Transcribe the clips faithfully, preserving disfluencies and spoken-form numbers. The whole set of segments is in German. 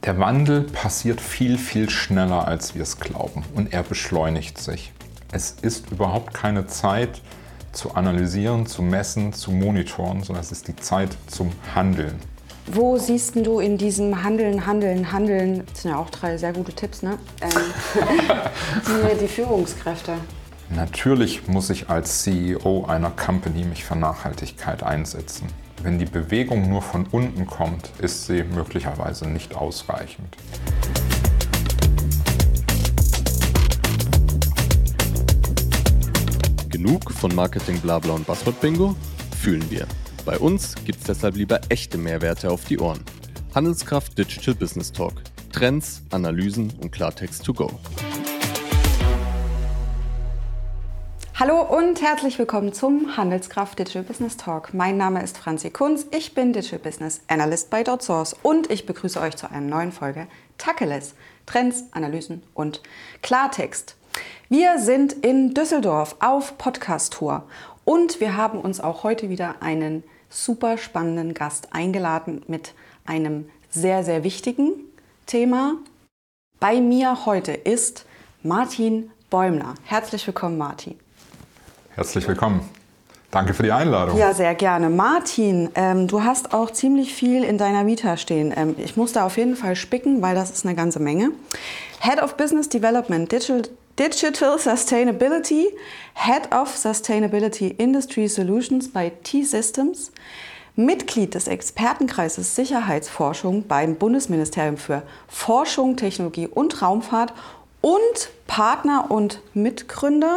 Der Wandel passiert viel, viel schneller, als wir es glauben, und er beschleunigt sich. Es ist überhaupt keine Zeit zu analysieren, zu messen, zu monitoren, sondern es ist die Zeit zum Handeln. Wo siehst du in diesem Handeln, Handeln, Handeln, das sind ja auch drei sehr gute Tipps, ne? Ähm, die, die Führungskräfte? Natürlich muss ich als C E O einer Company mich für Nachhaltigkeit einsetzen. Wenn die Bewegung nur von unten kommt, ist sie möglicherweise nicht ausreichend. Genug von Marketing, Blabla und Buzzword Bingo? Fühlen wir. Bei uns gibt's deshalb lieber echte Mehrwerte auf die Ohren. Handelskraft Digital Business Talk. Trends, Analysen und Klartext to go. Hallo und herzlich willkommen zum Handelskraft Digital Business Talk. Mein Name ist Franzi Kunz, ich bin Digital Business Analyst bei DotSource und ich begrüße euch zu einer neuen Folge Tacheles, Trends, Analysen und Klartext. Wir sind in Düsseldorf auf Podcast-Tour und wir haben uns auch heute wieder einen super spannenden Gast eingeladen mit einem sehr, sehr wichtigen Thema. Bei mir heute ist Martin Bäumler. Herzlich willkommen, Martin. Herzlich willkommen. Danke für die Einladung. Ja, sehr gerne. Martin, ähm, du hast auch ziemlich viel in deiner Vita stehen. Ähm, ich muss da auf jeden Fall spicken, weil das ist eine ganze Menge. Head of Business Development, Digital, Digital Sustainability, Head of Sustainability Industry Solutions bei T-Systems, Mitglied des Expertenkreises Sicherheitsforschung beim Bundesministerium für Forschung, Technologie und Raumfahrt und Partner und Mitgründer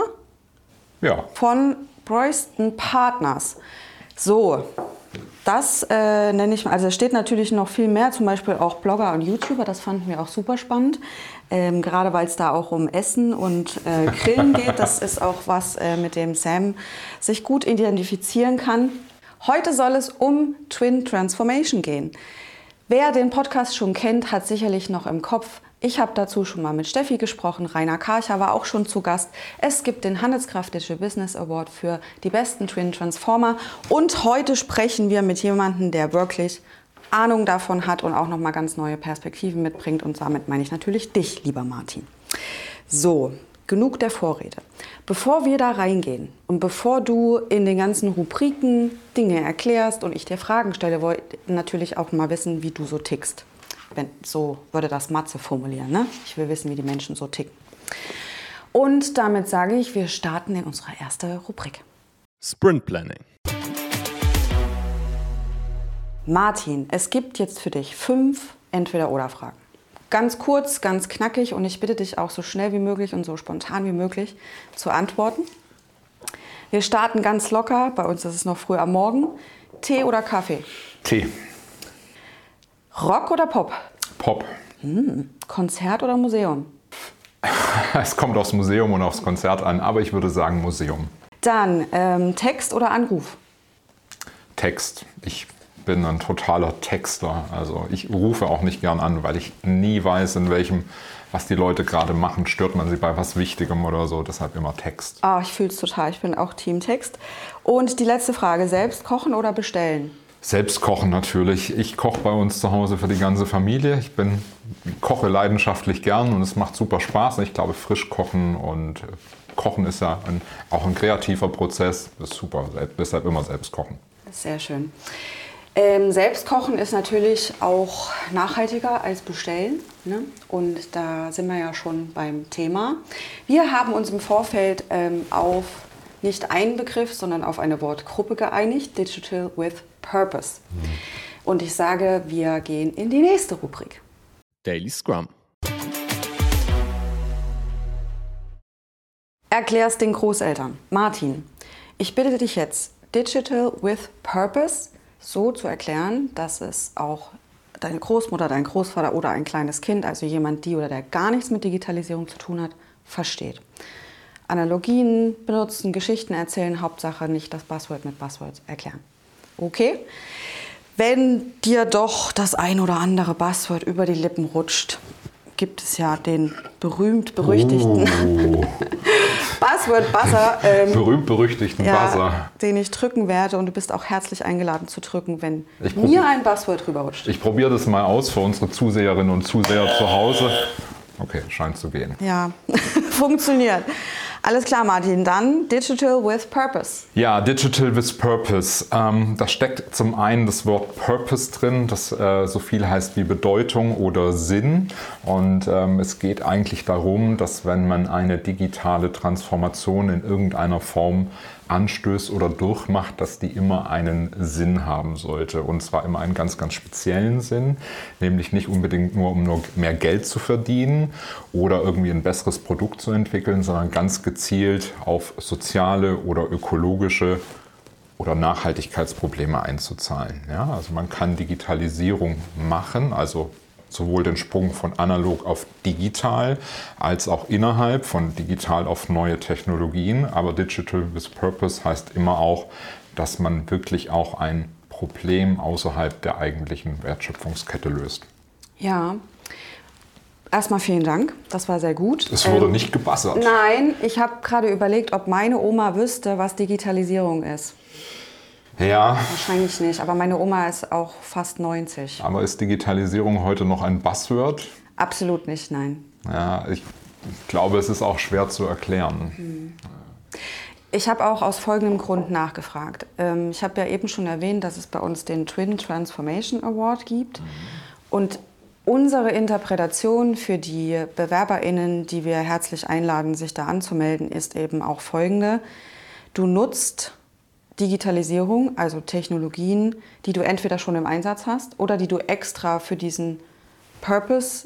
Ja. von Breusten Partners. So, das äh, nenne ich mal, also es steht natürlich noch viel mehr, zum Beispiel auch Blogger und YouTuber, das fanden wir auch super spannend, ähm, gerade weil es da auch um Essen und äh, Grillen geht. Das ist auch was, äh, mit dem Sam sich gut identifizieren kann. Heute soll es um Twin Transformation gehen. Wer den Podcast schon kennt, hat sicherlich noch im Kopf, ich habe dazu schon mal mit Steffi gesprochen, Rainer Karcher war auch schon zu Gast. Es gibt den Handelskraft Digital Business Award für die besten Twin Transformer. Und heute sprechen wir mit jemandem, der wirklich Ahnung davon hat und auch noch mal ganz neue Perspektiven mitbringt. Und damit meine ich natürlich dich, lieber Martin. So, genug der Vorrede. Bevor wir da reingehen und bevor du in den ganzen Rubriken Dinge erklärst und ich dir Fragen stelle, wollte ich natürlich auch mal wissen, wie du so tickst. Wenn, so würde das Matze formulieren, ne? Ich will wissen, wie die Menschen so ticken. Und damit sage ich, wir starten in unsere erste Rubrik. Sprint Planning. Martin, es gibt jetzt für dich fünf Entweder-Oder-Fragen. Ganz kurz, ganz knackig und ich bitte dich auch so schnell wie möglich und so spontan wie möglich zu antworten. Wir starten ganz locker, bei uns ist es noch früh am Morgen. Tee oder Kaffee? Tee. Rock oder Pop? Pop. Hm. Konzert oder Museum? Es kommt aufs Museum und aufs Konzert an, aber ich würde sagen Museum. Dann ähm, Text oder Anruf? Text. Ich bin ein totaler Texter. Also ich rufe auch nicht gern an, weil ich nie weiß, in welchem, was die Leute gerade machen. Stört man sie bei was Wichtigem oder so. Deshalb immer Text. Ah, ich fühle es total. Ich bin auch Team Text. Und die letzte Frage, selbst kochen oder bestellen? Selbst kochen natürlich. Ich koche bei uns zu Hause für die ganze Familie. Ich bin, koche leidenschaftlich gern und es macht super Spaß. Ich glaube, frisch kochen und Kochen ist ja ein, auch ein kreativer Prozess. Das ist super. Deshalb immer selbst kochen. Sehr schön. Ähm, selbst kochen ist natürlich auch nachhaltiger als bestellen, ne? Und da sind wir ja schon beim Thema. Wir haben uns im Vorfeld ähm, auf nicht einen Begriff, sondern auf eine Wortgruppe geeinigt, Digital with Purpose. Mhm. Und ich sage, wir gehen in die nächste Rubrik. Daily Scrum. Erklär's den Großeltern. Martin, ich bitte dich jetzt, Digital with Purpose so zu erklären, dass es auch deine Großmutter, dein Großvater oder ein kleines Kind, also jemand, die oder der gar nichts mit Digitalisierung zu tun hat, versteht. Analogien benutzen, Geschichten erzählen, Hauptsache nicht das Buzzword mit Buzzwords erklären. Okay? Wenn dir doch das ein oder andere Buzzword über die Lippen rutscht, gibt es ja den berühmt-berüchtigten Oh. Buzzword-Buzzer. Ähm, Berühmt-berüchtigten ja, Buzzer. Den ich drücken werde und du bist auch herzlich eingeladen zu drücken, wenn Ich mir ein Buzzword rüberrutscht. Ich probiere das mal aus für unsere Zuseherinnen und Zuseher zu Hause. Okay, scheint zu gehen. Ja, funktioniert. Alles klar, Martin. Dann Digital with Purpose. Ja, Digital with Purpose. Ähm, da steckt zum einen das Wort Purpose drin, das äh, so viel heißt wie Bedeutung oder Sinn. Und ähm, es geht eigentlich darum, dass wenn man eine digitale Transformation in irgendeiner Form anstößt oder durchmacht, dass die immer einen Sinn haben sollte. Und zwar immer einen ganz, ganz speziellen Sinn, nämlich nicht unbedingt nur, um nur mehr Geld zu verdienen oder irgendwie ein besseres Produkt zu entwickeln, sondern ganz gezielt auf soziale oder ökologische oder Nachhaltigkeitsprobleme einzuzahlen. Ja, also man kann Digitalisierung machen, also sowohl den Sprung von analog auf digital, als auch innerhalb von digital auf neue Technologien. Aber Digital with Purpose heißt immer auch, dass man wirklich auch ein Problem außerhalb der eigentlichen Wertschöpfungskette löst. Ja, erstmal vielen Dank, das war sehr gut. Es wurde ähm, nicht gebassert. Nein, ich habe gerade überlegt, ob meine Oma wüsste, was Digitalisierung ist. Ja. Wahrscheinlich nicht, aber meine Oma ist auch fast neunzig. Aber ist Digitalisierung heute noch ein Buzzword? Absolut nicht, nein. Ja, ich glaube, es ist auch schwer zu erklären. Hm. Ich habe auch aus folgendem Grund nachgefragt. Ich habe ja eben schon erwähnt, dass es bei uns den Twin Transformation Award gibt. Mhm. Und unsere Interpretation für die BewerberInnen, die wir herzlich einladen, sich da anzumelden, ist eben auch folgende. Du nutzt Digitalisierung, also Technologien, die du entweder schon im Einsatz hast oder die du extra für diesen Purpose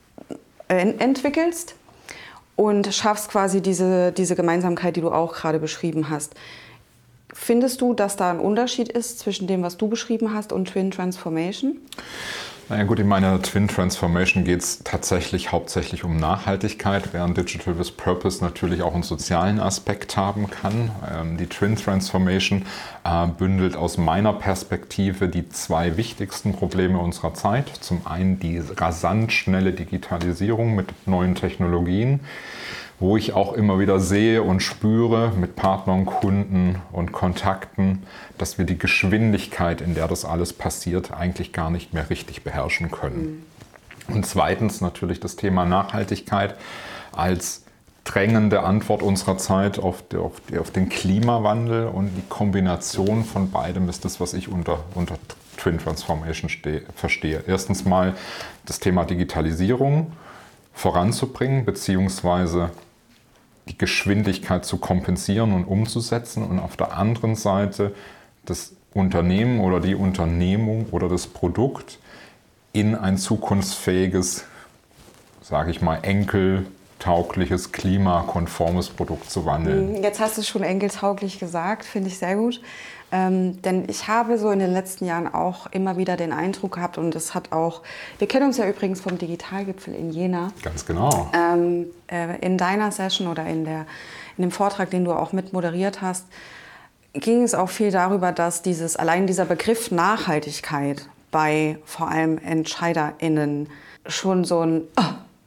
entwickelst und schaffst quasi diese, diese Gemeinsamkeit, die du auch gerade beschrieben hast. Findest du, dass da ein Unterschied ist zwischen dem, was du beschrieben hast, und Twin Transformation? Na ja gut, in meiner Twin Transformation geht es tatsächlich hauptsächlich um Nachhaltigkeit, während Digital with Purpose natürlich auch einen sozialen Aspekt haben kann. Ähm, die Twin Transformation äh, bündelt aus meiner Perspektive die zwei wichtigsten Probleme unserer Zeit. Zum einen die rasant schnelle Digitalisierung mit neuen Technologien, wo ich auch immer wieder sehe und spüre mit Partnern, Kunden und Kontakten, dass wir die Geschwindigkeit, in der das alles passiert, eigentlich gar nicht mehr richtig beherrschen können. Mhm. Und zweitens natürlich das Thema Nachhaltigkeit als drängende Antwort unserer Zeit auf, die, auf, die, auf den Klimawandel, und die Kombination von beidem ist das, was ich unter, unter Twin Transformation ste- verstehe. Erstens mal das Thema Digitalisierung voranzubringen, beziehungsweise die Geschwindigkeit zu kompensieren und umzusetzen, und auf der anderen Seite das Unternehmen oder die Unternehmung oder das Produkt in ein zukunftsfähiges, sage ich mal, enkeltaugliches, klimakonformes Produkt zu wandeln. Jetzt hast du schon enkeltauglich gesagt, finde ich sehr gut. Ähm, denn ich habe so in den letzten Jahren auch immer wieder den Eindruck gehabt, und das hat auch, wir kennen uns ja übrigens vom Digitalgipfel in Jena. Ganz genau. Ähm, äh, in deiner Session oder in, der, in dem Vortrag, den du auch mit moderiert hast, ging es auch viel darüber, dass dieses, allein dieser Begriff Nachhaltigkeit bei vor allem EntscheiderInnen schon so ein, oh,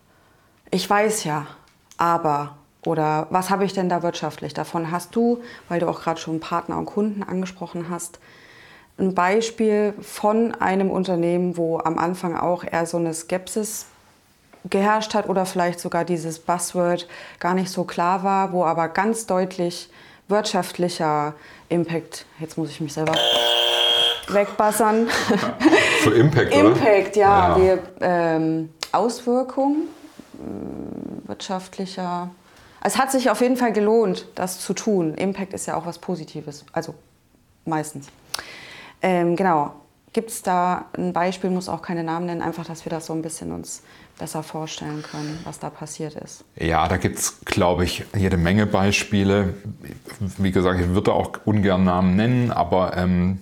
ich weiß ja, aber... Oder was habe ich denn da wirtschaftlich davon? Hast du, weil du auch gerade schon Partner und Kunden angesprochen hast, ein Beispiel von einem Unternehmen, wo am Anfang auch eher so eine Skepsis geherrscht hat oder vielleicht sogar dieses Buzzword gar nicht so klar war, wo aber ganz deutlich wirtschaftlicher Impact, jetzt muss ich mich selber wegbassern. Für Impact, oder? Impact, ja. ja. Die, ähm, Auswirkung äh, wirtschaftlicher... Es hat sich auf jeden Fall gelohnt, das zu tun. Impact ist ja auch was Positives, also meistens. Ähm, genau. Gibt es da ein Beispiel, muss auch keine Namen nennen, einfach, dass wir das so ein bisschen uns besser vorstellen können, was da passiert ist? Ja, da gibt es, glaube ich, jede Menge Beispiele. Wie gesagt, ich würde auch ungern Namen nennen, aber ähm,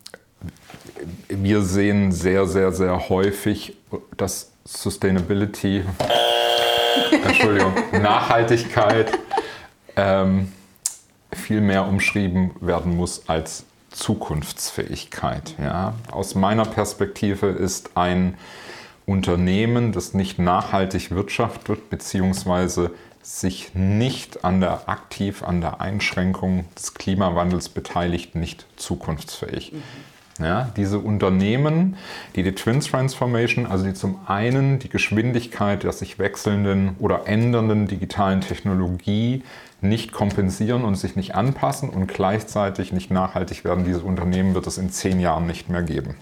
wir sehen sehr, sehr, sehr häufig, dass Sustainability... Entschuldigung, Nachhaltigkeit ähm, viel mehr umschrieben werden muss als Zukunftsfähigkeit. Ja? Aus meiner Perspektive ist ein Unternehmen, das nicht nachhaltig wirtschaftet, beziehungsweise sich nicht an der, aktiv an der Einschränkung des Klimawandels beteiligt, nicht zukunftsfähig. Mhm. Ja, diese Unternehmen, die die Twin Transformation, also die zum einen die Geschwindigkeit der sich wechselnden oder ändernden digitalen Technologie nicht kompensieren und sich nicht anpassen und gleichzeitig nicht nachhaltig werden, diese Unternehmen wird es in zehn Jahren nicht mehr geben.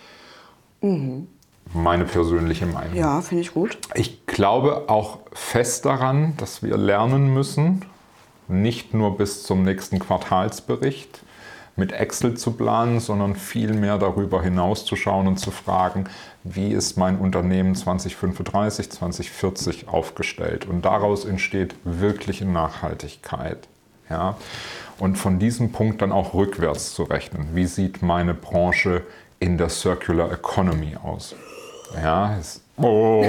Mhm. Meine persönliche Meinung. Ja, finde ich gut. Ich glaube auch fest daran, dass wir lernen müssen, nicht nur bis zum nächsten Quartalsbericht mit Excel zu planen, sondern viel mehr darüber hinauszuschauen und zu fragen, wie ist mein Unternehmen zwanzig fünfunddreißig, zwanzig vierzig aufgestellt. Und daraus entsteht wirkliche Nachhaltigkeit. Ja? Und von diesem Punkt dann auch rückwärts zu rechnen. Wie sieht meine Branche in der Circular Economy aus? Ja, es, oh.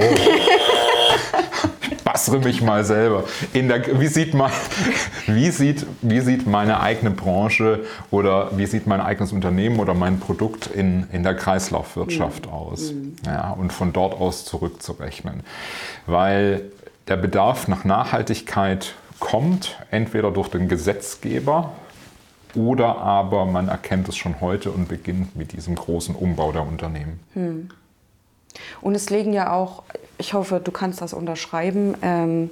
Ich bassere mich mal selber. In der, wie, sieht mein, wie, sieht, wie sieht meine eigene Branche oder wie sieht mein eigenes Unternehmen oder mein Produkt in, in der Kreislaufwirtschaft mhm. aus? Ja, und von dort aus zurückzurechnen. Weil der Bedarf nach Nachhaltigkeit kommt, entweder durch den Gesetzgeber oder aber man erkennt es schon heute und beginnt mit diesem großen Umbau der Unternehmen. Hm. Und es legen ja auch, ich hoffe, du kannst das unterschreiben, ähm,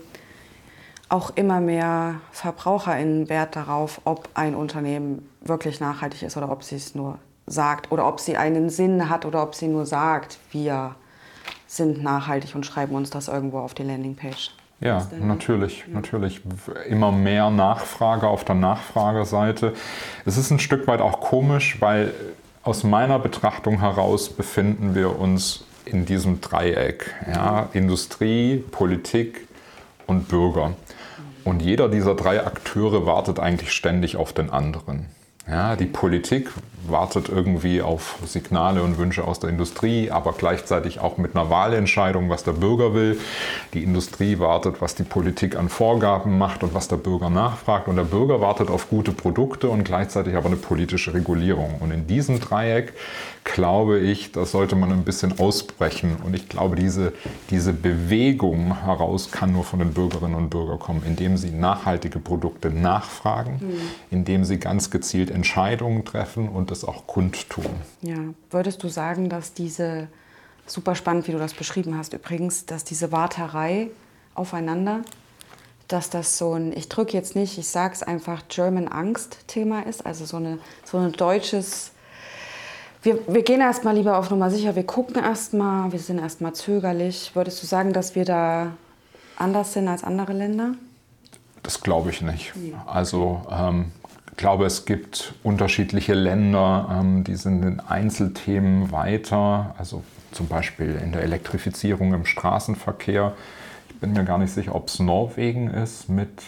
auch immer mehr VerbraucherInnen Wert darauf, ob ein Unternehmen wirklich nachhaltig ist oder ob sie es nur sagt oder ob sie einen Sinn hat oder ob sie nur sagt, wir sind nachhaltig und schreiben uns das irgendwo auf die Landingpage. Ja, natürlich, ja. natürlich. Immer mehr Nachfrage auf der Nachfrageseite. Es ist ein Stück weit auch komisch, weil aus meiner Betrachtung heraus befinden wir uns in diesem Dreieck. Ja? Industrie, Politik und Bürger. Und jeder dieser drei Akteure wartet eigentlich ständig auf den anderen. Ja, die Politik wartet irgendwie auf Signale und Wünsche aus der Industrie, aber gleichzeitig auch mit einer Wahlentscheidung, was der Bürger will. Die Industrie wartet, was die Politik an Vorgaben macht und was der Bürger nachfragt. Und der Bürger wartet auf gute Produkte und gleichzeitig aber eine politische Regulierung. Und in diesem Dreieck glaube ich, da sollte man ein bisschen ausbrechen. Und ich glaube, diese, diese Bewegung heraus kann nur von den Bürgerinnen und Bürgern kommen, indem sie nachhaltige Produkte nachfragen, mhm. indem sie ganz gezielt Entscheidungen treffen und das auch kundtun. Ja, würdest du sagen, dass diese, super spannend, wie du das beschrieben hast übrigens, dass diese Warterei aufeinander, dass das so ein, ich drücke jetzt nicht, ich sage es einfach, German Angst-Thema ist, also so, eine, so ein deutsches, wir, wir gehen erstmal lieber auf Nummer sicher, wir gucken erstmal, wir sind erstmal zögerlich. Würdest du sagen, dass wir da anders sind als andere Länder? Das glaube ich nicht. Ja. Also ähm, ich glaube, es gibt unterschiedliche Länder, ähm, die sind in Einzelthemen weiter, also zum Beispiel in der Elektrifizierung im Straßenverkehr. Ich bin mir gar nicht sicher, ob es Norwegen ist mit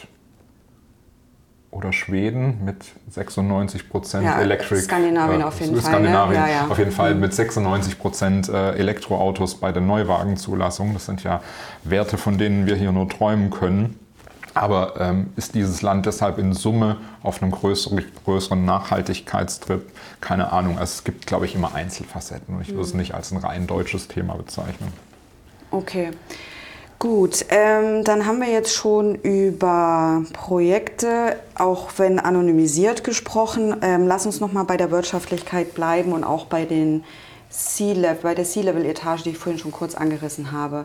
oder Schweden mit sechsundneunzig Prozent ja, Electric. Skandinavien äh, auf jeden Fall. Skandinavien ja, ja. auf jeden Fall mit sechsundneunzig Prozent äh, Elektroautos bei der Neuwagenzulassung. Das sind ja Werte, von denen wir hier nur träumen können. Aber ähm, ist dieses Land deshalb in Summe auf einem größeren, größeren Nachhaltigkeitstrip? Keine Ahnung. Also es gibt, glaube ich, immer Einzelfacetten. Und ich würde es nicht als ein rein deutsches Thema bezeichnen. Okay. Gut, ähm, dann haben wir jetzt schon über Projekte, auch wenn anonymisiert, gesprochen. Ähm, lass uns noch mal bei der Wirtschaftlichkeit bleiben und auch bei, den C-Level, bei der C-Level-Etage, die ich vorhin schon kurz angerissen habe.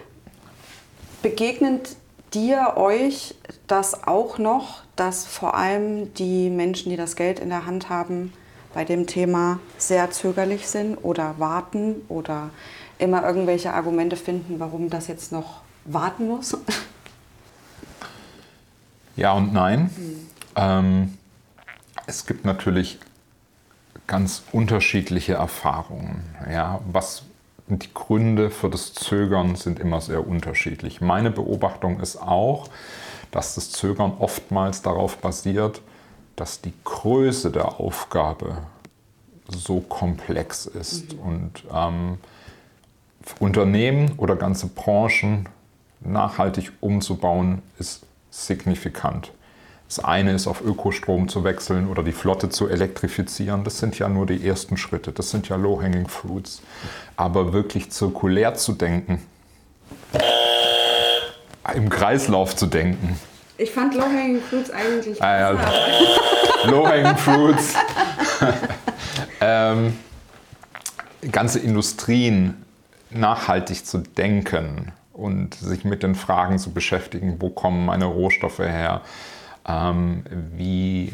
Begegnet dir, euch das auch noch, dass vor allem die Menschen, die das Geld in der Hand haben, bei dem Thema sehr zögerlich sind oder warten oder immer irgendwelche Argumente finden, warum das jetzt noch warten muss? Ja und nein. Hm. Ähm, es gibt natürlich ganz unterschiedliche Erfahrungen. Ja, was die Gründe für das Zögern sind immer sehr unterschiedlich. Meine Beobachtung ist auch, dass das Zögern oftmals darauf basiert, dass die Größe der Aufgabe so komplex ist. Mhm. Und ähm, Unternehmen oder ganze Branchen nachhaltig umzubauen, ist signifikant. Das eine ist, auf Ökostrom zu wechseln oder die Flotte zu elektrifizieren. Das sind ja nur die ersten Schritte. Das sind ja Low-Hanging Fruits. Aber wirklich zirkulär zu denken, im Kreislauf zu denken. Ich fand Low-Hanging Fruits eigentlich ah, ja. Low-Hanging Fruits. ähm, ganze Industrien nachhaltig zu denken und sich mit den Fragen zu beschäftigen, wo kommen meine Rohstoffe her, ähm, wie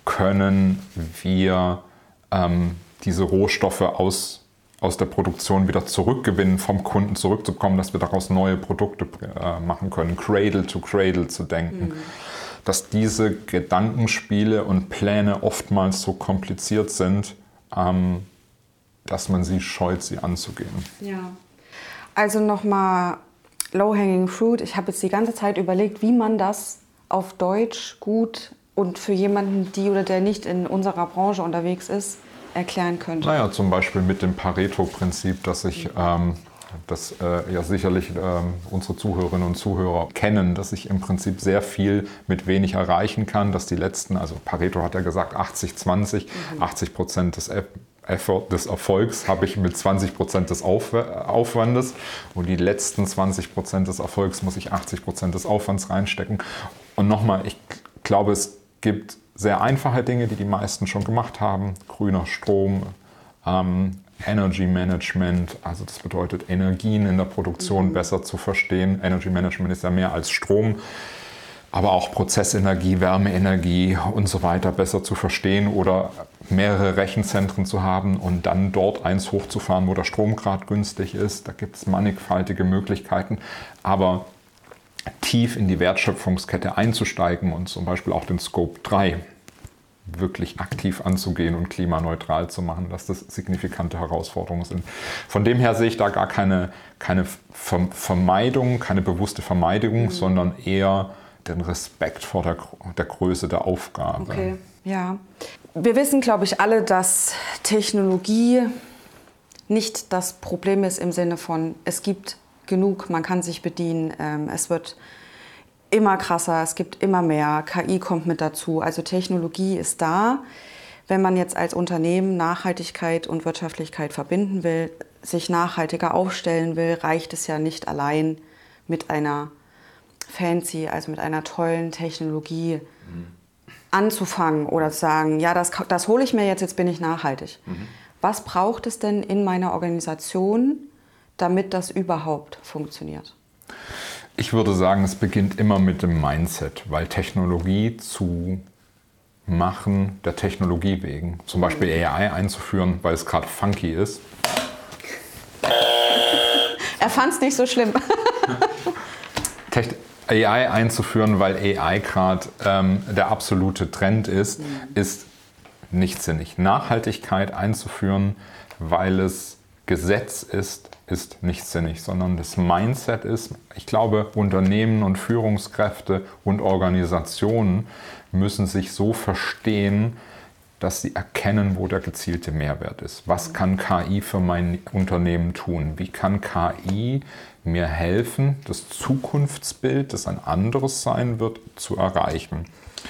können wir ähm, diese Rohstoffe aus, aus der Produktion wieder zurückgewinnen, vom Kunden zurückzukommen, dass wir daraus neue Produkte äh, machen können, Cradle to Cradle zu denken. Mhm. Dass diese Gedankenspiele und Pläne oftmals so kompliziert sind, ähm, dass man sie scheut, sie anzugehen. Ja. Also nochmal Low-Hanging Fruit. Ich habe jetzt die ganze Zeit überlegt, wie man das auf Deutsch gut und für jemanden, die oder der nicht in unserer Branche unterwegs ist, erklären könnte. Naja, zum Beispiel mit dem Pareto-Prinzip, dass ich, ähm, das äh, ja sicherlich ähm, unsere Zuhörerinnen und Zuhörer kennen, dass ich im Prinzip sehr viel mit wenig erreichen kann, dass die letzten, also Pareto hat ja gesagt achtzig zwanzig, mhm. achtzig Prozent des Effort, des Erfolgs habe ich mit zwanzig Prozent des Aufwandes und die letzten zwanzig Prozent des Erfolgs muss ich achtzig Prozent des Aufwands reinstecken. Und nochmal, ich glaube, es gibt sehr einfache Dinge, die die meisten schon gemacht haben. Grüner Strom, ähm, Energy Management, also das bedeutet Energien in der Produktion mhm. besser zu verstehen. Energy Management ist ja mehr als Strom, aber auch Prozessenergie, Wärmeenergie und so weiter besser zu verstehen oder mehrere Rechenzentren zu haben und dann dort eins hochzufahren, wo der Strom gerade günstig ist. Da gibt es mannigfaltige Möglichkeiten, aber tief in die Wertschöpfungskette einzusteigen und zum Beispiel auch den Scope drei wirklich aktiv anzugehen und klimaneutral zu machen, dass das signifikante Herausforderungen sind. Von dem her sehe ich da gar keine, keine Vermeidung, keine bewusste Vermeidung, mhm. sondern eher den Respekt vor der, der Größe der Aufgabe. Okay, ja. Wir wissen, glaube ich, alle, dass Technologie nicht das Problem ist im Sinne von, es gibt genug, man kann sich bedienen, ähm, es wird immer krasser, es gibt immer mehr, K I kommt mit dazu, also Technologie ist da. Wenn man jetzt als Unternehmen Nachhaltigkeit und Wirtschaftlichkeit verbinden will, sich nachhaltiger aufstellen will, reicht es ja nicht allein mit einer fancy, also mit einer tollen Technologie mhm. anzufangen oder zu sagen, ja, das, das hole ich mir jetzt, jetzt bin ich nachhaltig. Mhm. Was braucht es denn in meiner Organisation, damit das überhaupt funktioniert? Ich würde sagen, es beginnt immer mit dem Mindset, weil Technologie zu machen, der Technologie wegen, zum Beispiel A I einzuführen, weil es gerade funky ist. Er fand es nicht so schlimm. A I einzuführen, weil A I gerade ähm, der absolute Trend ist, mhm. ist nicht sinnig. Nachhaltigkeit einzuführen, weil es Gesetz ist, ist nicht sinnig, sondern das Mindset ist, ich glaube, Unternehmen und Führungskräfte und Organisationen müssen sich so verstehen, dass sie erkennen, wo der gezielte Mehrwert ist. Was kann K I für mein Unternehmen tun? Wie kann K I mir helfen, das Zukunftsbild, das ein anderes sein wird, zu erreichen?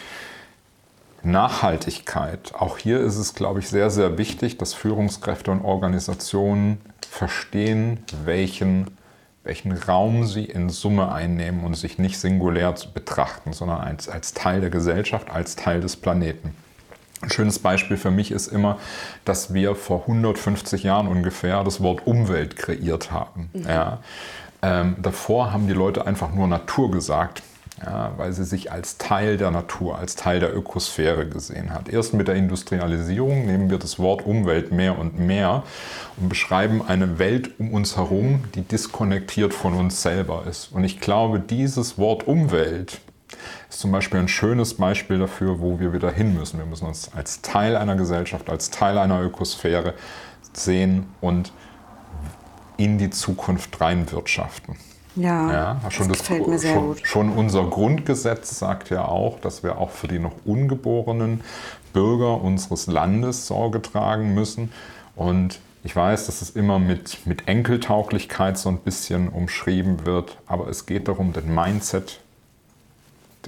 Nachhaltigkeit. Auch hier ist es, glaube ich, sehr, sehr wichtig, dass Führungskräfte und Organisationen verstehen, welchen, welchen Raum sie in Summe einnehmen und sich nicht singulär betrachten, sondern als, als Teil der Gesellschaft, als Teil des Planeten. Ein schönes Beispiel für mich ist immer, dass wir vor hundertfünfzig Jahren ungefähr das Wort Umwelt kreiert haben. Mhm. Ja. Ähm, davor haben die Leute einfach nur Natur gesagt. Ja, weil sie sich als Teil der Natur, als Teil der Ökosphäre gesehen hat. Erst mit der Industrialisierung nehmen wir das Wort Umwelt mehr und mehr und beschreiben eine Welt um uns herum, die diskonnektiert von uns selber ist. Und ich glaube, dieses Wort Umwelt ist zum Beispiel ein schönes Beispiel dafür, wo wir wieder hin müssen. Wir müssen uns als Teil einer Gesellschaft, als Teil einer Ökosphäre sehen und in die Zukunft reinwirtschaften. Ja, ja schon das das gefällt mir sehr schon, gut. Schon unser Grundgesetz sagt ja auch, dass wir auch für die noch ungeborenen Bürger unseres Landes Sorge tragen müssen. Und ich weiß, dass es immer mit, mit Enkeltauglichkeit so ein bisschen umschrieben wird, aber es geht darum, den Mindset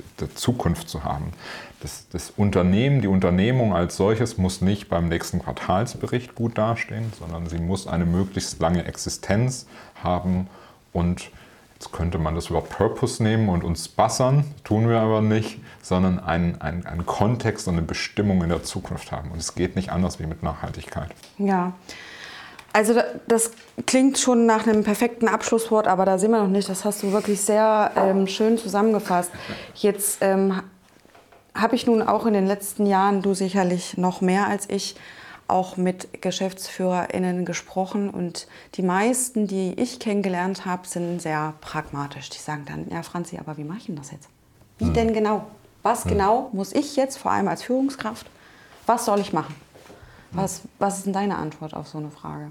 der Zukunft zu haben. Das, das Unternehmen, die Unternehmung als solches muss nicht beim nächsten Quartalsbericht gut dastehen, sondern sie muss eine möglichst lange Existenz haben und jetzt könnte man das Wort Purpose nehmen und uns bassern, tun wir aber nicht, sondern einen, einen, einen Kontext und eine Bestimmung in der Zukunft haben. Und es geht nicht anders wie mit Nachhaltigkeit. Ja, also das klingt schon nach einem perfekten Abschlusswort, aber da sind wir noch nicht. Das hast du wirklich sehr ähm, schön zusammengefasst. Jetzt ähm, habe ich nun auch in den letzten Jahren, du sicherlich noch mehr als ich, auch mit GeschäftsführerInnen gesprochen. Und die meisten, die ich kennengelernt habe, sind sehr pragmatisch. Die sagen dann, ja Franzi, aber wie mache ich denn das jetzt? Wie hm. denn genau? Was hm. genau muss ich jetzt, vor allem als Führungskraft, was soll ich machen? Was, was ist denn deine Antwort auf so eine Frage?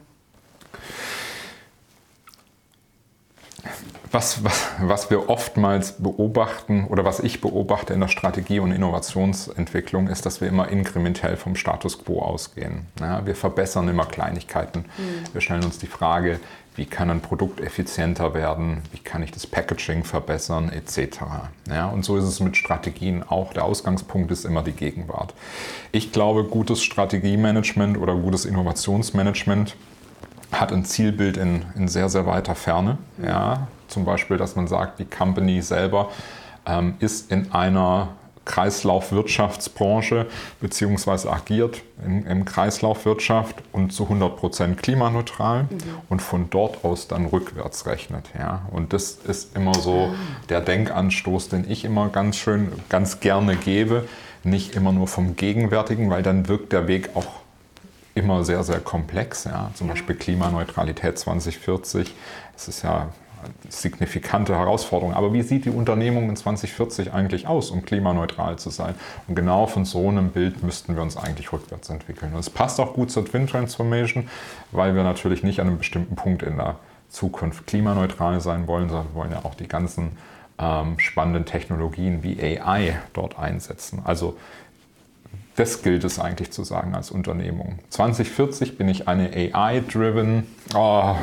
Was, was, was wir oftmals beobachten oder was ich beobachte in der Strategie- und Innovationsentwicklung ist, dass wir immer inkrementell vom Status quo ausgehen. Ja, wir verbessern immer Kleinigkeiten. Mhm. Wir stellen uns die Frage, wie kann ein Produkt effizienter werden, wie kann ich das Packaging verbessern, et cetera. Ja, und so ist es mit Strategien auch. Der Ausgangspunkt ist immer die Gegenwart. Ich glaube, gutes Strategiemanagement oder gutes Innovationsmanagement hat ein Zielbild in, in sehr, sehr weiter Ferne. Ja, zum Beispiel, dass man sagt, die Company selber ähm, ist in einer Kreislaufwirtschaftsbranche beziehungsweise agiert in, in Kreislaufwirtschaft und zu hundert Prozent klimaneutral mhm. und von dort aus dann rückwärts rechnet. Ja. Und das ist immer so der Denkanstoß, den ich immer ganz schön, ganz gerne gebe. Nicht immer nur vom Gegenwärtigen, weil dann wirkt der Weg auch immer sehr, sehr komplex. Ja. Zum Beispiel Klimaneutralität zwanzig vierzig. Das ist ja eine signifikante Herausforderung. Aber wie sieht die Unternehmung in zwanzig vierzig eigentlich aus, um klimaneutral zu sein? Und genau von so einem Bild müssten wir uns eigentlich rückwärts entwickeln. Und es passt auch gut zur Twin Transformation, weil wir natürlich nicht an einem bestimmten Punkt in der Zukunft klimaneutral sein wollen, sondern wir wollen ja auch die ganzen ähm, spannenden Technologien wie A I dort einsetzen. Also das gilt es eigentlich zu sagen als Unternehmung. zwanzig vierzig bin ich eine A I-driven, oh,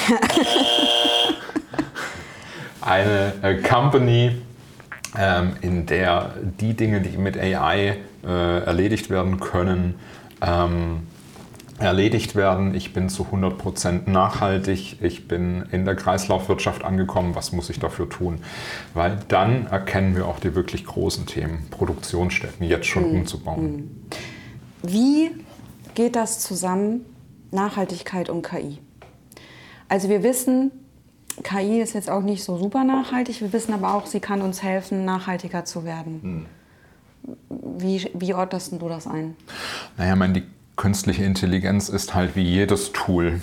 eine äh, Company, ähm, in der die Dinge, die mit A I äh, erledigt werden können, ähm, erledigt werden. Ich bin zu hundert Prozent nachhaltig, ich bin in der Kreislaufwirtschaft angekommen, was muss ich dafür tun? Weil dann erkennen wir auch die wirklich großen Themen, Produktionsstätten jetzt schon mhm. umzubauen. Wie geht das zusammen, Nachhaltigkeit und K I? Also wir wissen, K I ist jetzt auch nicht so super nachhaltig, wir wissen aber auch, sie kann uns helfen, nachhaltiger zu werden. Mhm. Wie, wie ordnest du das ein? Naja, ich meine, die künstliche Intelligenz ist halt wie jedes Tool.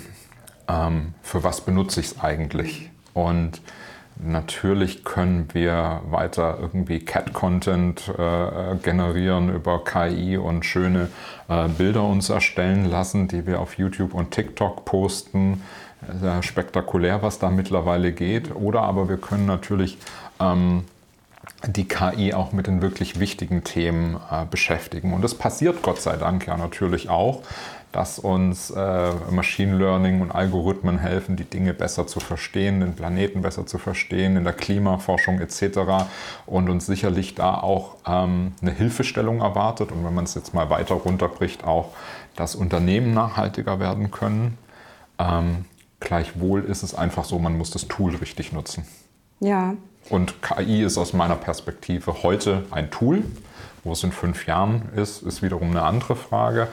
Ähm, für was benutze ich es eigentlich? Und natürlich können wir weiter irgendwie Cat-Content äh, generieren über K I und schöne äh, Bilder uns erstellen lassen, die wir auf YouTube und TikTok posten. Sehr spektakulär, was da mittlerweile geht. Oder aber wir können natürlich ähm, die K I auch mit den wirklich wichtigen Themen äh, beschäftigen. Und das passiert Gott sei Dank ja natürlich auch, dass uns äh, Machine Learning und Algorithmen helfen, die Dinge besser zu verstehen, den Planeten besser zu verstehen, in der Klimaforschung et cetera. Und uns sicherlich da auch ähm, eine Hilfestellung erwartet. Und wenn man es jetzt mal weiter runterbricht, auch, dass Unternehmen nachhaltiger werden können. Ähm, gleichwohl ist es einfach so, man muss das Tool richtig nutzen. Ja. Und K I ist aus meiner Perspektive heute ein Tool. Wo es in fünf Jahren ist, ist wiederum eine andere Frage.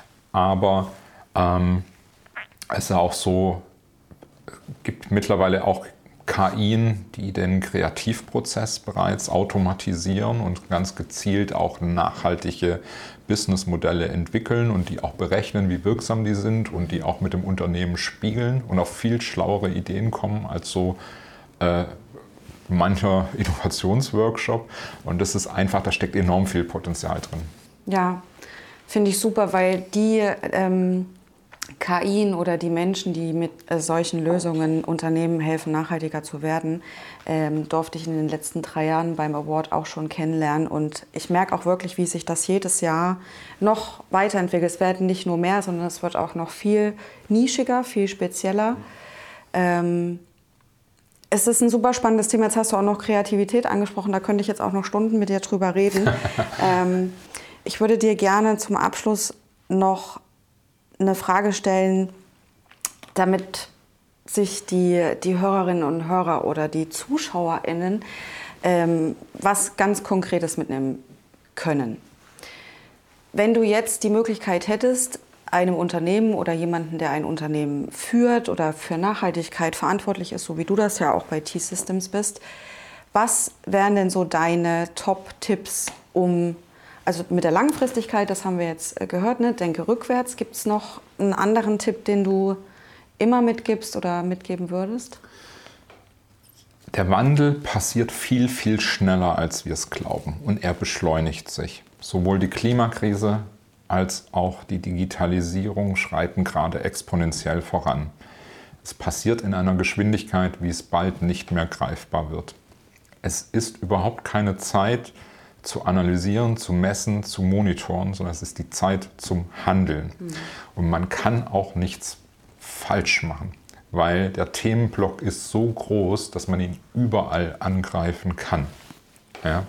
Aber ähm, es ist ja auch so, es gibt mittlerweile auch K Ien, die den Kreativprozess bereits automatisieren und ganz gezielt auch nachhaltige Businessmodelle entwickeln und die auch berechnen, wie wirksam die sind und die auch mit dem Unternehmen spiegeln und auf viel schlauere Ideen kommen als so äh, mancher Innovationsworkshop. Und das ist einfach, da steckt enorm viel Potenzial drin. Ja, finde ich super, weil die ähm, K Ien oder die Menschen, die mit äh, solchen Lösungen Unternehmen helfen, nachhaltiger zu werden, ähm, durfte ich in den letzten drei Jahren beim Award auch schon kennenlernen. Und ich merke auch wirklich, wie sich das jedes Jahr noch weiterentwickelt. Es werden nicht nur mehr, sondern es wird auch noch viel nischiger, viel spezieller. Ähm, Es ist ein super spannendes Thema. Jetzt hast du auch noch Kreativität angesprochen. Da könnte ich jetzt auch noch Stunden mit dir drüber reden. ähm, ich würde dir gerne zum Abschluss noch eine Frage stellen, damit sich die, die Hörerinnen und Hörer oder die ZuschauerInnen ähm, was ganz Konkretes mitnehmen können. Wenn du jetzt die Möglichkeit hättest, einem Unternehmen oder jemanden, der ein Unternehmen führt oder für Nachhaltigkeit verantwortlich ist, so wie du das ja auch bei T-Systems bist, was wären denn so deine Top-Tipps, um, also mit der Langfristigkeit, das haben wir jetzt gehört, ne? Denke rückwärts. Gibt es noch einen anderen Tipp, den du immer mitgibst oder mitgeben würdest? Der Wandel passiert viel, viel schneller, als wir es glauben. Und er beschleunigt sich. Sowohl die Klimakrise als auch die Digitalisierung schreiten gerade exponentiell voran. Es passiert in einer Geschwindigkeit, wie es bald nicht mehr greifbar wird. Es ist überhaupt keine Zeit zu analysieren, zu messen, zu monitoren, sondern es ist die Zeit zum Handeln. Mhm. Und man kann auch nichts falsch machen, weil der Themenblock ist so groß, dass man ihn überall angreifen kann. Ja?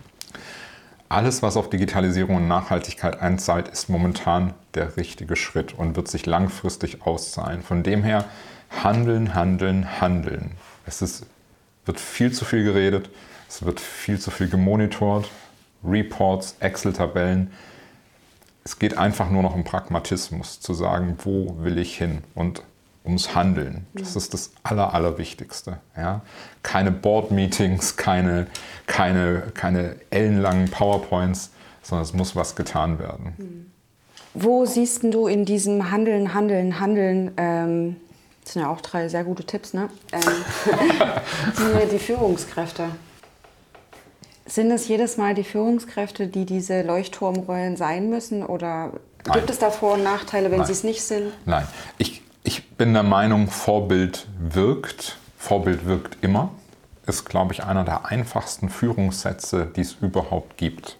Alles, was auf Digitalisierung und Nachhaltigkeit einzahlt, ist momentan der richtige Schritt und wird sich langfristig auszahlen. Von dem her handeln, handeln, handeln. Es ist, wird viel zu viel geredet, es wird viel zu viel gemonitort, Reports, Excel-Tabellen. Es geht einfach nur noch um Pragmatismus, zu sagen, wo will ich hin und ums Handeln. Das ist das Aller, Allerwichtigste. Ja? Keine Board-Meetings, keine, keine, keine ellenlangen PowerPoints, sondern es muss was getan werden. Wo siehst du in diesem Handeln, Handeln, Handeln, ähm, das sind ja auch drei sehr gute Tipps, ne? Ähm, die, die Führungskräfte? Sind es jedes Mal die Führungskräfte, die diese Leuchtturmrollen sein müssen? Oder Nein. gibt es da Vor- und Nachteile, wenn Nein. sie es nicht sind? Nein, ich Ich bin der Meinung, Vorbild wirkt. Vorbild wirkt immer. Ist, glaube ich, einer der einfachsten Führungssätze, die es überhaupt gibt.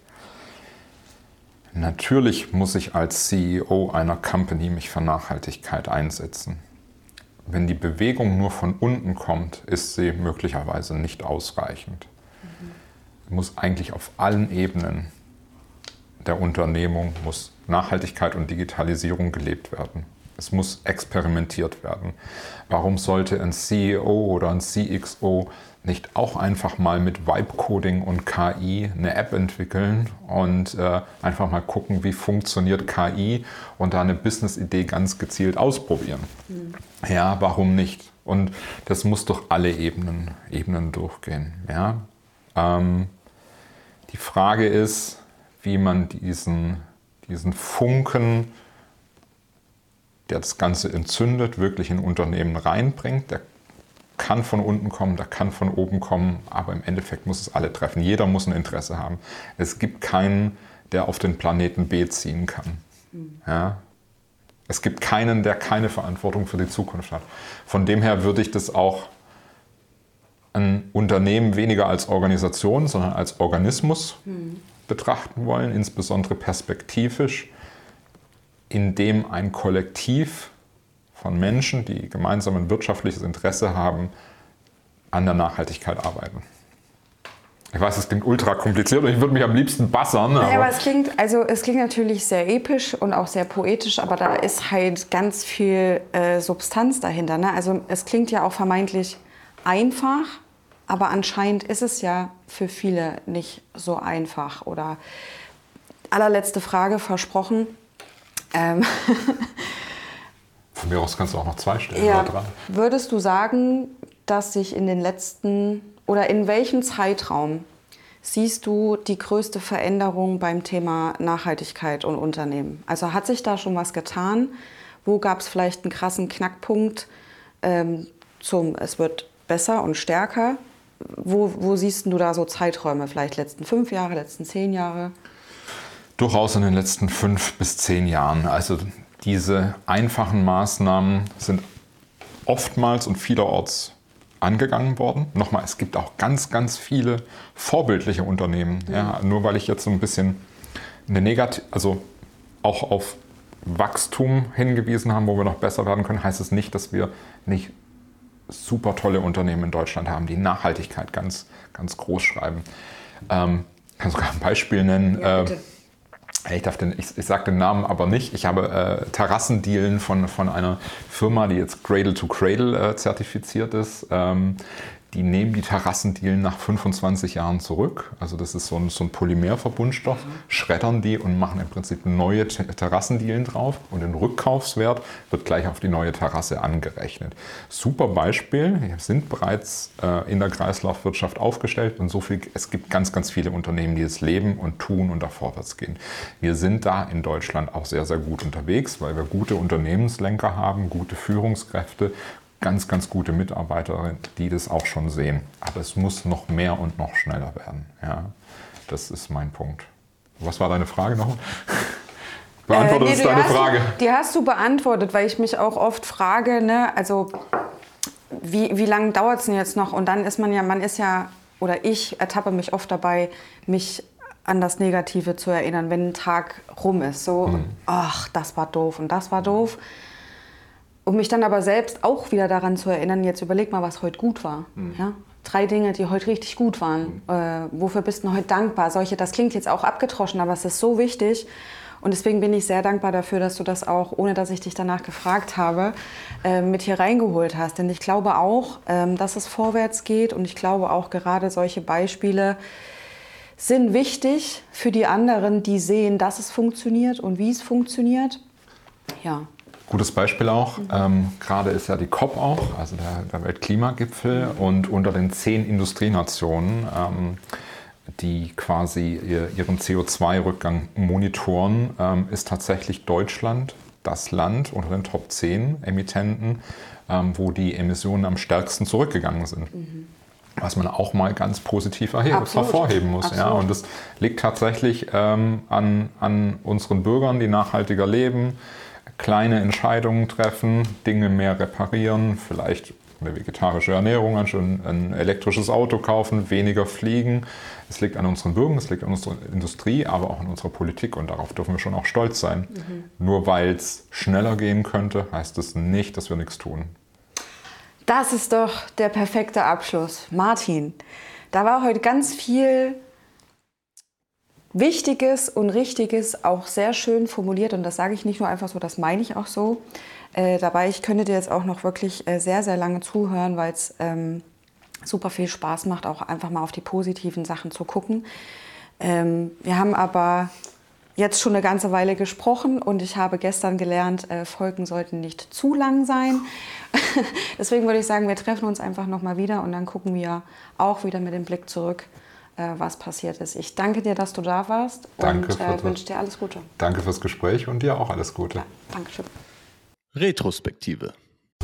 Natürlich muss ich als C E O einer Company mich für Nachhaltigkeit einsetzen. Wenn die Bewegung nur von unten kommt, ist sie möglicherweise nicht ausreichend. Mhm. Muss eigentlich auf allen Ebenen der Unternehmung muss Nachhaltigkeit und Digitalisierung gelebt werden. Es muss experimentiert werden. Warum sollte ein C E O oder ein C X O nicht auch einfach mal mit Vibe-Coding und K I eine App entwickeln und äh, einfach mal gucken, wie funktioniert K I und da eine Business-Idee ganz gezielt ausprobieren? Mhm. Ja, warum nicht? Und das muss durch alle Ebenen, Ebenen durchgehen. Ja? Ähm, die Frage ist, wie man diesen, diesen Funken, der das Ganze entzündet, wirklich in Unternehmen reinbringt. Der kann von unten kommen, der kann von oben kommen, aber im Endeffekt muss es alle treffen. Jeder muss ein Interesse haben. Es gibt keinen, der auf den Planeten B ziehen kann. Mhm. Ja? Es gibt keinen, der keine Verantwortung für die Zukunft hat. Von dem her würde ich das auch ein Unternehmen weniger als Organisation, sondern als Organismus mhm. betrachten wollen, insbesondere perspektivisch, in dem ein Kollektiv von Menschen, die gemeinsam ein wirtschaftliches Interesse haben, an der Nachhaltigkeit arbeiten. Ich weiß, es klingt ultra kompliziert und ich würde mich am liebsten bassern. Aber, ja, aber es klingt, also es klingt natürlich sehr episch und auch sehr poetisch, aber da ist halt ganz viel äh, Substanz dahinter. Ne? Also es klingt ja auch vermeintlich einfach, aber anscheinend ist es ja für viele nicht so einfach. Oder allerletzte Frage, versprochen. Ähm Von mir aus kannst du auch noch zwei stellen. Ja. Oder drei. Würdest du sagen, dass sich in den letzten oder in welchem Zeitraum siehst du die größte Veränderung beim Thema Nachhaltigkeit und Unternehmen? Also hat sich da schon was getan? Wo gab es vielleicht einen krassen Knackpunkt ähm, zum es wird besser und stärker? Wo, wo siehst du da so Zeiträume? Vielleicht letzten fünf Jahre, letzten zehn Jahre? Durchaus in den letzten fünf bis zehn Jahren. Also diese einfachen Maßnahmen sind oftmals und vielerorts angegangen worden. Nochmal, es gibt auch ganz, ganz viele vorbildliche Unternehmen. Mhm. Ja, nur weil ich jetzt so ein bisschen eine negative, also auch auf Wachstum hingewiesen haben, wo wir noch besser werden können, heißt es nicht, dass wir nicht super tolle Unternehmen in Deutschland haben, die Nachhaltigkeit ganz, ganz groß schreiben. Ähm, ich kann sogar ein Beispiel nennen. Ja, bitte. Äh, ich, darf den, ich, ich sage den Namen aber nicht. Ich habe äh, Terrassendielen von, von einer Firma, die jetzt Cradle to Cradle äh, zertifiziert ist. Ähm, Die nehmen die Terrassendielen nach fünfundzwanzig Jahren zurück. Also das ist so ein, so ein Polymerverbundstoff, mhm. schreddern die und machen im Prinzip neue Terrassendielen drauf. Und den Rückkaufswert wird gleich auf die neue Terrasse angerechnet. Super Beispiel. Wir sind bereits äh, in der Kreislaufwirtschaft aufgestellt und so viel, es gibt ganz, ganz viele Unternehmen, die es leben und tun und da vorwärts gehen. Wir sind da in Deutschland auch sehr, sehr gut unterwegs, weil wir gute Unternehmenslenker haben, gute Führungskräfte, ganz, ganz gute Mitarbeiterinnen, die das auch schon sehen. Aber es muss noch mehr und noch schneller werden. Ja, das ist mein Punkt. Was war deine Frage noch? Beantwortet äh, nee, deine Frage. Du, die hast du beantwortet, weil ich mich auch oft frage, ne, also wie, wie lange dauert es denn jetzt noch? Und dann ist man ja, man ist ja, oder ich ertappe mich oft dabei, mich an das Negative zu erinnern, wenn ein Tag rum ist. So, mhm. ach, das war doof und das war doof. Um mich dann aber selbst auch wieder daran zu erinnern, jetzt überleg mal, was heute gut war. Mhm. Ja? Drei Dinge, die heute richtig gut waren. Mhm. Äh, wofür bist du heute dankbar? Solche, das klingt jetzt auch abgetroschen, aber es ist so wichtig. Und deswegen bin ich sehr dankbar dafür, dass du das auch, ohne dass ich dich danach gefragt habe, äh, mit hier reingeholt hast. Denn ich glaube auch, ähm, dass es vorwärts geht. Und ich glaube auch, gerade solche Beispiele sind wichtig für die anderen, die sehen, dass es funktioniert und wie es funktioniert. Ja. Gutes Beispiel auch, mhm. ähm, gerade ist ja die COP auch, also der, der Weltklimagipfel, mhm. und unter den zehn Industrienationen, ähm, die quasi ihr, ihren C O zwei Rückgang monitoren, ähm, ist tatsächlich Deutschland das Land unter den Top zehn Emittenten, ähm, wo die Emissionen am stärksten zurückgegangen sind. Mhm. Was man auch mal ganz positiv hervorheben muss. Ja. Und das liegt tatsächlich ähm, an, an unseren Bürgern, die nachhaltiger leben, kleine Entscheidungen treffen, Dinge mehr reparieren, vielleicht eine vegetarische Ernährung, ein elektrisches Auto kaufen, weniger fliegen. Es liegt an unseren Bürgern, es liegt an unserer Industrie, aber auch an unserer Politik und darauf dürfen wir schon auch stolz sein. Mhm. Nur weil es schneller gehen könnte, heißt es nicht, dass wir nichts tun. Das ist doch der perfekte Abschluss. Martin, da war heute ganz viel Wichtiges und Richtiges auch sehr schön formuliert und das sage ich nicht nur einfach so, das meine ich auch so. Äh, dabei, ich könnte dir jetzt auch noch wirklich äh, sehr, sehr lange zuhören, weil es ähm, super viel Spaß macht, auch einfach mal auf die positiven Sachen zu gucken. Ähm, wir haben aber jetzt schon eine ganze Weile gesprochen und ich habe gestern gelernt, äh, Folgen sollten nicht zu lang sein. Deswegen würde ich sagen, wir treffen uns einfach nochmal wieder und dann gucken wir auch wieder mit dem Blick zurück, was passiert ist. Ich danke dir, dass du da warst danke und äh, wünsche dir alles Gute. Danke fürs Gespräch und dir auch alles Gute. Ja, danke schön. Retrospektive.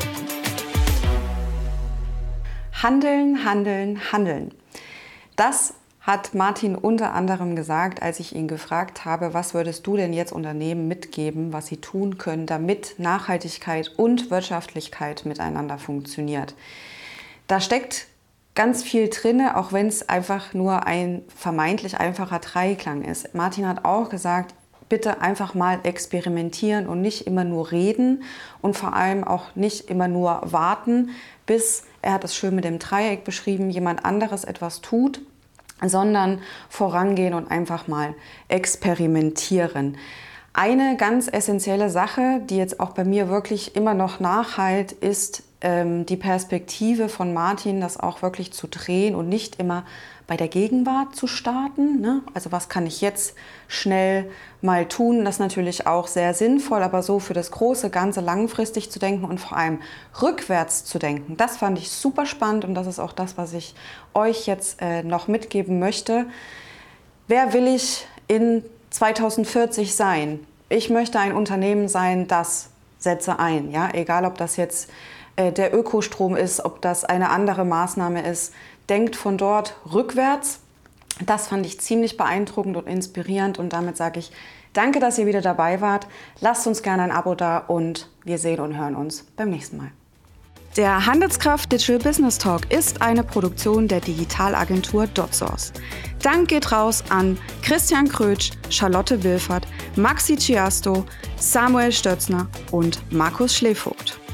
Handeln, handeln, handeln. Das hat Martin unter anderem gesagt, als ich ihn gefragt habe, was würdest du denn jetzt Unternehmen mitgeben, was sie tun können, damit Nachhaltigkeit und Wirtschaftlichkeit miteinander funktioniert. Da steckt ganz viel drin, auch wenn es einfach nur ein vermeintlich einfacher Dreiklang ist. Martin hat auch gesagt, bitte einfach mal experimentieren und nicht immer nur reden und vor allem auch nicht immer nur warten, bis, er hat es schön mit dem Dreieck beschrieben, jemand anderes etwas tut, sondern vorangehen und einfach mal experimentieren. Eine ganz essentielle Sache, die jetzt auch bei mir wirklich immer noch nachhalt, ist ähm, die Perspektive von Martin, das auch wirklich zu drehen und nicht immer bei der Gegenwart zu starten. Ne? Also was kann ich jetzt schnell mal tun? Das ist natürlich auch sehr sinnvoll, aber so für das große Ganze langfristig zu denken und vor allem rückwärts zu denken. Das fand ich super spannend und das ist auch das, was ich euch jetzt äh, noch mitgeben möchte. Wer will ich in zweitausendvierzig sein? Ich möchte ein Unternehmen sein, das setze ein. Ja? Egal, ob das jetzt äh, der Ökostrom ist, ob das eine andere Maßnahme ist. Denkt von dort rückwärts. Das fand ich ziemlich beeindruckend und inspirierend. Und damit sage ich danke, dass ihr wieder dabei wart. Lasst uns gerne ein Abo da und wir sehen und hören uns beim nächsten Mal. Der Handelskraft Digital Business Talk ist eine Produktion der Digitalagentur DotSource. Dank geht raus an Christian Krötsch, Charlotte Wilfert, Maxi Ciasto, Samuel Stötzner und Markus Schlevogt.